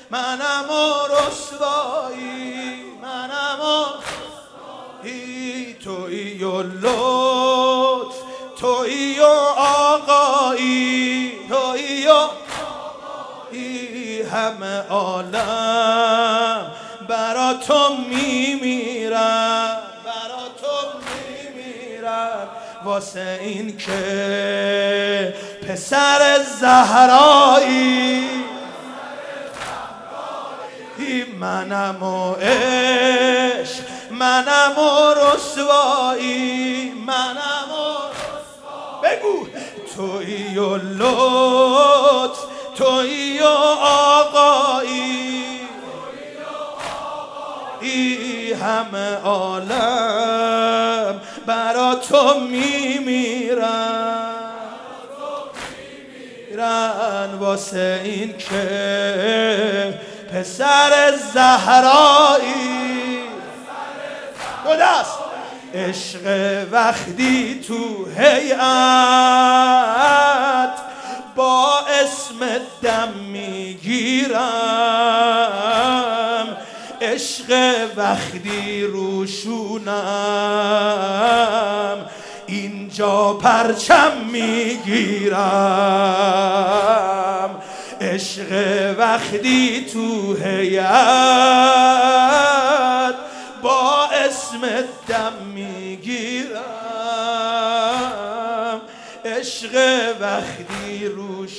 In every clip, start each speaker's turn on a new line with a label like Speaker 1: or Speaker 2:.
Speaker 1: منم و رسوایی، منم و تویی و لطف، تویی و آقایی، تویی و همه عالم برا تو میمیرم، برا تو میمیرم، واسه این که پسر زهرایی، منم و عشق، منم و رسوایی، منم و بگو تویی و لطف، تویی و آقایی، همه عالم برا تو میمیرن، واسه این که پسر زهرایی. دو دست. عشق وقتی تو هیئت با اسم دم میگیرم، عشق وقتی روشونم اینجا پرچم میگیرم، عشق وقتی تو هیئت با اسم دم میگیرم، عشق وقتی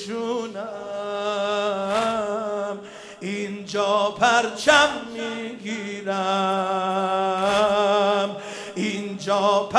Speaker 1: روشونم اینجا پرچم میگیرم، اینجا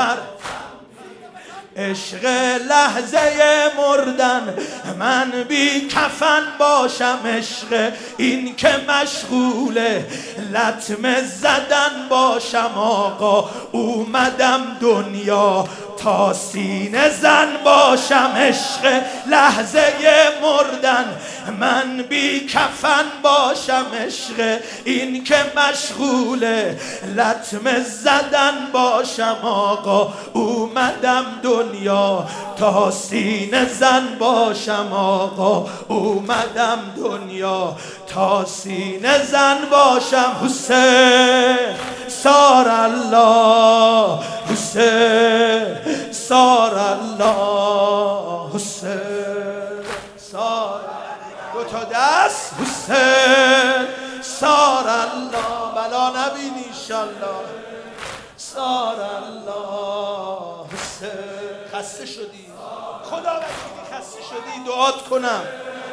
Speaker 1: عشق لحظه مردن من بی کفن باشم، عشق این که مشغول لطمه زدن باشم، آقا اومدم دنیا تا سینه زن باشم، عشق لحظه مردن من بی کفن باشم، عشق این که مشغول لطمه زدن باشم، آقا اومدم دنیا تا سینه زن باشم، آقا اومدم دنیا تا سینه زن باشم. حسین سار الله، حسین سار الله، حسین سار، دو تا دست، حسین سار الله، بلا نبینی انشالله، سار الله. حسین خسته شدی؟ خدا وکیلی خسته شدی؟ دعات کنم.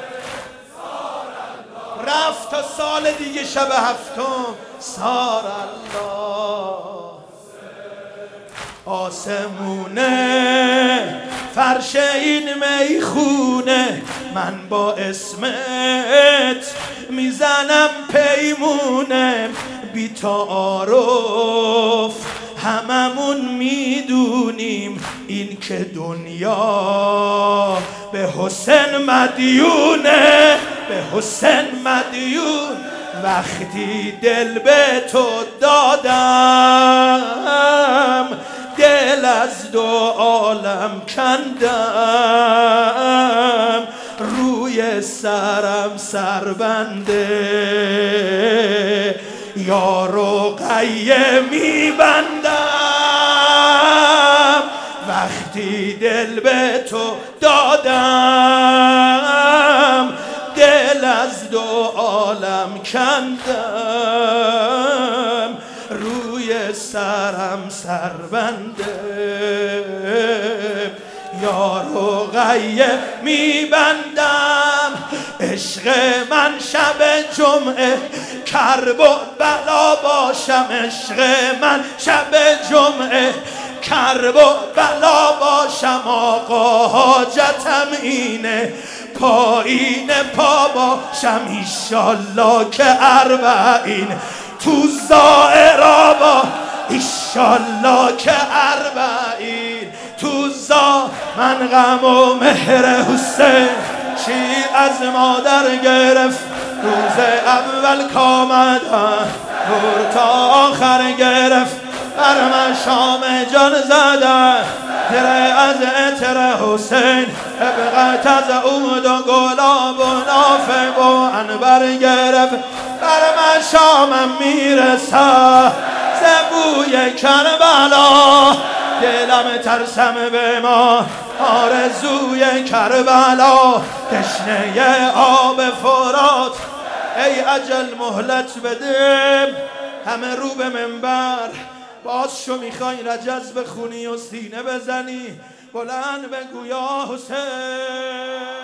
Speaker 1: رفت تا سال دیگه شب هفتم، سار الله. آسمونه فرش این میخونه من با اسمت میزنم پیمونه، بی تعارف هممون میدونیم این که دنیا به حسین مدیونه، به حسین مدیون. وقتی دل به تو دادم دل از دو عالم کندم، روی سرم سربنده یارو قیه میبندم، وقتی دل به تو دادم دل از دو عالم کندم، روی سرم سربنده یارو قیه میبندم. عشق من شب جمعه کرب و بلا باشم، عشق من شب جمعه کرب و بلا باشم، آقا حاجتم اینه پایین پا باشم، ایشالله که اربعین تو زائرا با، ایشالله که اربعین تو من غم و مهر حسین شیر از مادر گرفت، روز اول کامدن نور تا آخر گرفت، بر من شام جان زدن تره از اتر حسین، ابقت از عود و گلاب و ناب نافه و انبر گرفت بر من شامم میرسد زبوی کربلا دلم ترسم به ما آرزوی کربلا تشنه آب فرات ای اجل مهلت بده همه رو به منبر باز شو میخوای رجز بخونی و سینه بزنی بلند بگو یا حسین